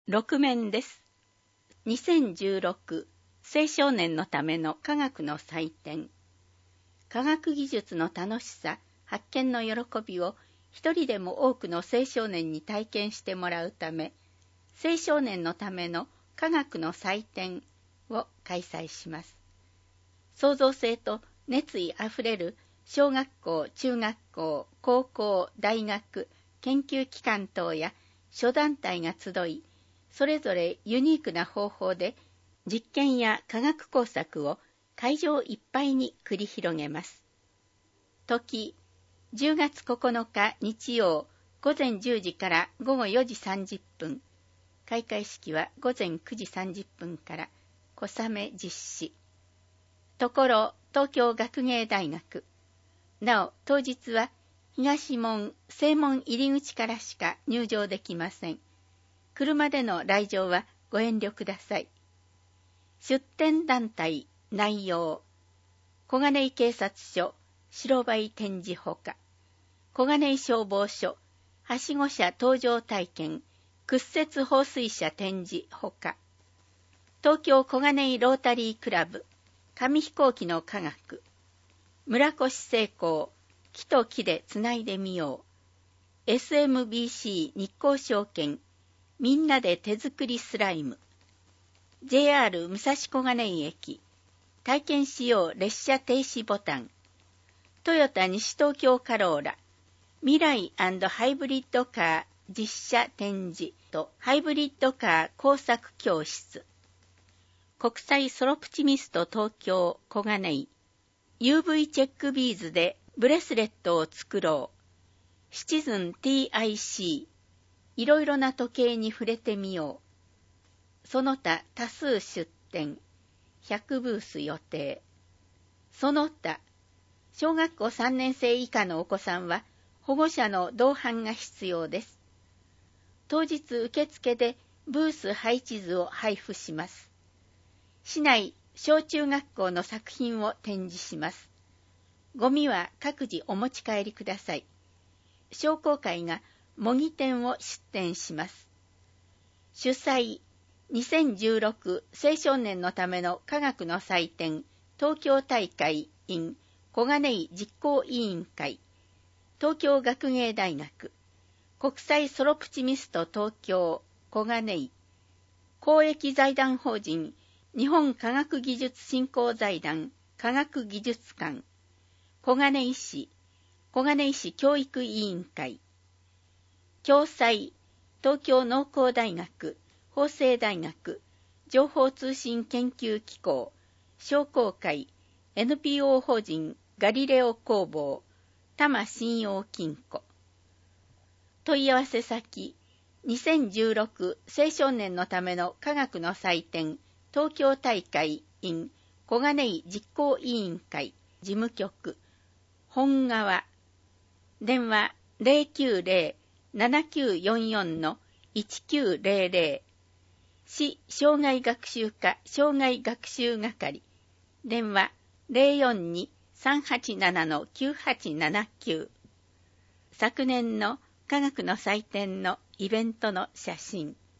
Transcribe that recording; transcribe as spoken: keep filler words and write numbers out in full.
ろく面です。にせんじゅうろく青少年のための科学の祭典。科学技術の楽しさ、発見の喜びを一人でも多くの青少年に体験してもらうため、青少年のための科学の祭典を開催します。創造性と熱意あふれる小学校、中学校、高校、大学、研究機関等や諸団体が集い、それぞれユニークな方法で実験や科学工作を会場いっぱいに繰り広げます。時、じゅうがつここのか日曜午前じゅうじから午後よじさんじゅっぷん。開会式は午前くじさんじゅっぷんから小雨実施。ところ東京学芸大学。なお当日は東門、正門入り口からしか入場できません。車での来場はご遠慮ください。出展団体内容。小金井警察署白バイ展示ほか、小金井消防署はしご車搭乗体験屈折放水車展示ほか、東京小金井ロータリークラブ紙飛行機の科学、村越成功木と木でつないでみよう、 エスエムビーシー 日興証券みんなで手作りスライム、 ジェイアール 武蔵小金井駅体験しよう列車停止ボタン、トヨタ西東京カローラ未来&ハイブリッドカー実車展示とハイブリッドカー工作教室、国際ソロプチミスト東京小金井 ユーブイ チェックビーズでブレスレットを作ろう、シチズン ティーアイシー、 いろいろな時計に触れてみよう、その他多数出展、ひゃくブース予定。その他小学校さんねん生以下のお子さんは保護者の同伴が必要です。当日受付でブース配置図を配布します。市内小中学校の作品を展示します。ゴミは各自お持ち帰りください。商工会が模擬店を出展します。主催にせんじゅうろく青少年のための科学の祭典東京大会 in 小金井実行委員会、東京学芸大学、国際ソロプチミスト東京小金井、公益財団法人日本科学技術振興財団科学技術館、小金井市小金井市教育委員会、共催東京農工大学、法政大学、情報通信研究機構、商工会、エヌピーオー 法人ガリレオ工房、多摩信用金庫。問い合わせ先、にせんじゅうろく青少年のための科学の祭典東京大会 in 小金井実行委員会事務局、本川、電話 ゼロきゅうゼロ ななきゅうよんよん いちきゅうゼロゼロ、市障害学習課障害学習係、電話 ゼロよんに さんはちなな きゅうはちななきゅう。昨年の科学の祭典のイベントの写真。